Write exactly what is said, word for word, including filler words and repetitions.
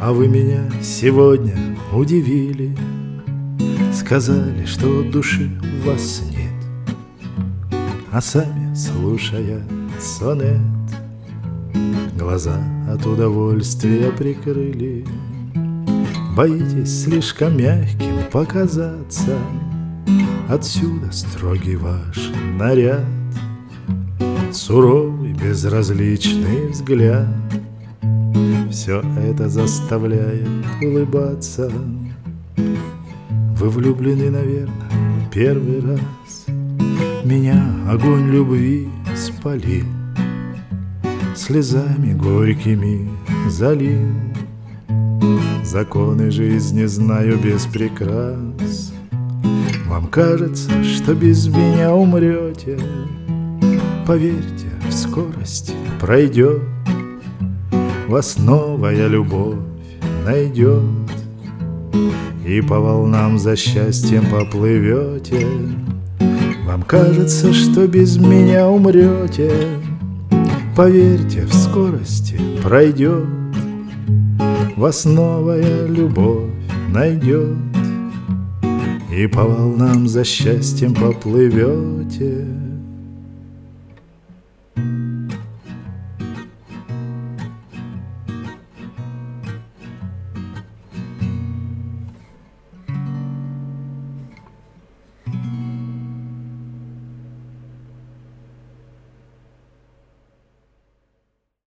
А вы меня сегодня удивили, сказали, что души у вас нет, а сами, слушая сонет, глаза от удовольствия прикрыли. Боитесь слишком мягким показаться, отсюда строгий ваш наряд, суровый безразличный взгляд. Все это заставляет улыбаться. Вы влюблены, наверное, первый раз. Меня огонь любви спалил, слезами горькими залил. Законы жизни знаю без прикрас. Вам кажется, что без меня умрете. Поверьте, в скорости пройдет, вас новая любовь найдет, и по волнам за счастьем поплывете. Вам кажется, что без меня умрете. Поверьте, в скорости пройдет, вас новая любовь найдет, и по волнам за счастьем поплывете.